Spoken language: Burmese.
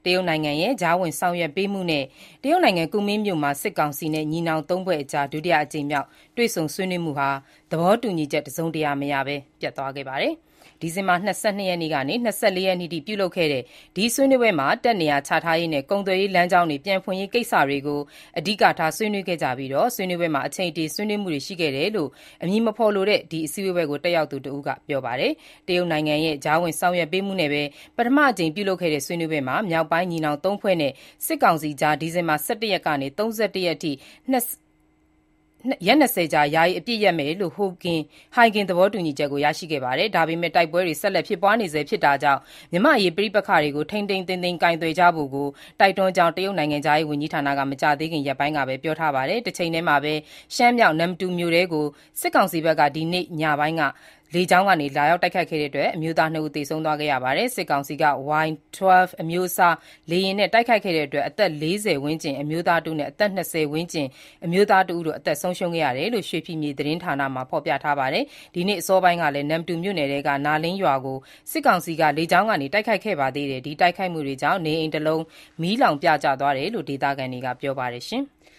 တရုတ်နိုင်ငံရဲ့ကြားဝင်ဆောင်ရွက်ပေးမှုနဲ့တရုတ်နိုင်ငံကူမင်းမြို့မှာစစ်ကောင်စီနဲ့ညီနောင်သုံးဖွဲ့အကြားဒုတိယအကြိမ်မြောက်တွေ့ဆုံဆွေးနွေးမှုဟာသဘောတူညီချက်တစုံတရာမရဘဲပျက်သွားခဲ့ပါတယ်။ ဒီဇင်ဘာ22ရက်နေ့ကနေ 24ရက်နေ့ထိပြုလုပ်ခဲ့တဲ့ဒီဆွေးနွေးပွဲမှာတပ်နေရာချထားရေးနဲ့ကုန်သွယ်ရေးလမ်းကြောင်းတွေပြန်ဖွင့်ရေးကိစ္စတွေကိုအဓိကထားဆွေးနွေးခဲ့ကြပြီးဆွေးနွေးပွဲမှာအချိန်တည်ဆွေးနွေးမှုတွေရှိခဲ့တယ်လို့အမည်မဖော်လိုတဲ့ဒီအစည်းအဝေးပွဲကိုတက်ရောက်သူတဦးကပြောပါတယ်။ တရုတ်နိုင်ငံရဲ့ကြားဝင်ဆောင်ရွက်ပေးမှုနဲ့ပဲပထမအကြိမ်ပြုလုပ်ခဲ့တဲ့ဆွေးနွေးပွဲမှာမြောက်ပိုင်းညီနောင်သုံးဖွဲ့နဲ့စစ်ကောင်စီကြားဒီဇင်ဘာ17ရက်ကနေ31ရက်ထိရက်20ကြာယာယီအပစ်ရပ်မယ်လို့ဟိုင်ဂင်သဘောတူညီချက်ကိုရရှိခဲ့ပါတယ်။ ဒါပေမဲ့တိုက်ပွဲတွေဆက်လက်ဖြစ်ပွားနေဆဲဖြစ်တာကြောင့်မြန်မာ့အရေးပဋိပက္ခတွေကိုထိန်းထိန်းသိမ်းသိမ်းကိုင်တွယ်ကြဖို့ကိုတိုက်တွန်းကြောင်းတရုတ်နိုင်ငံခြားရေးဝန်ကြီးဌာနကမကြာသေးခင်ရက်ပိုင်းကပဲပြောထားပါတယ်။ တချိန်တည်းမှာပဲရှမ်းမြောက်နမ္မတူမြို့ထဲကိုစစ်ကောင်စီဘက်ကဒီနေ့ညပိုင်းကလေကြောင်းကနေလာရောက်တိုက်ခိုက်ခဲ့တဲ့အတွက်အမျိုးသား2ဦးသေဆုံးသွားခဲ့ရပါတယ်။ စစ်ကောင်စီက Y12 အမျိုးအစားလေယာဉ်နဲ့တိုက်ခိုက်ခဲ့တဲ့အတွက်အသက်40ဝန်းကျင်အမျိုးသားတဦးနဲ့အသက်20ဝန်းကျင်အမျိုးသားတဦးတို့အသက်ဆုံးရှုံးခဲ့ရတယ်လို့ရွှေဖီမြေသတင်းဌာနမှာဖော်ပြထားပါတယ်။ ဒီနေ့အစောပိုင်းကလည်းနမ္မတူမြို့နယ်ထဲကနာလင်းရွာကိုစစ်ကောင်စီကလေကြောင်းကနေတိုက်ခိုက်ခဲ့ပါသေးတယ်။ ဒီတိုက်ခိုက်မှုတွေကြောင့်နေအိမ်တစ်လုံးမီးလောင်ပြကျသွားတယ်လို့ဒေသခံတွေကပြောပါတယ်။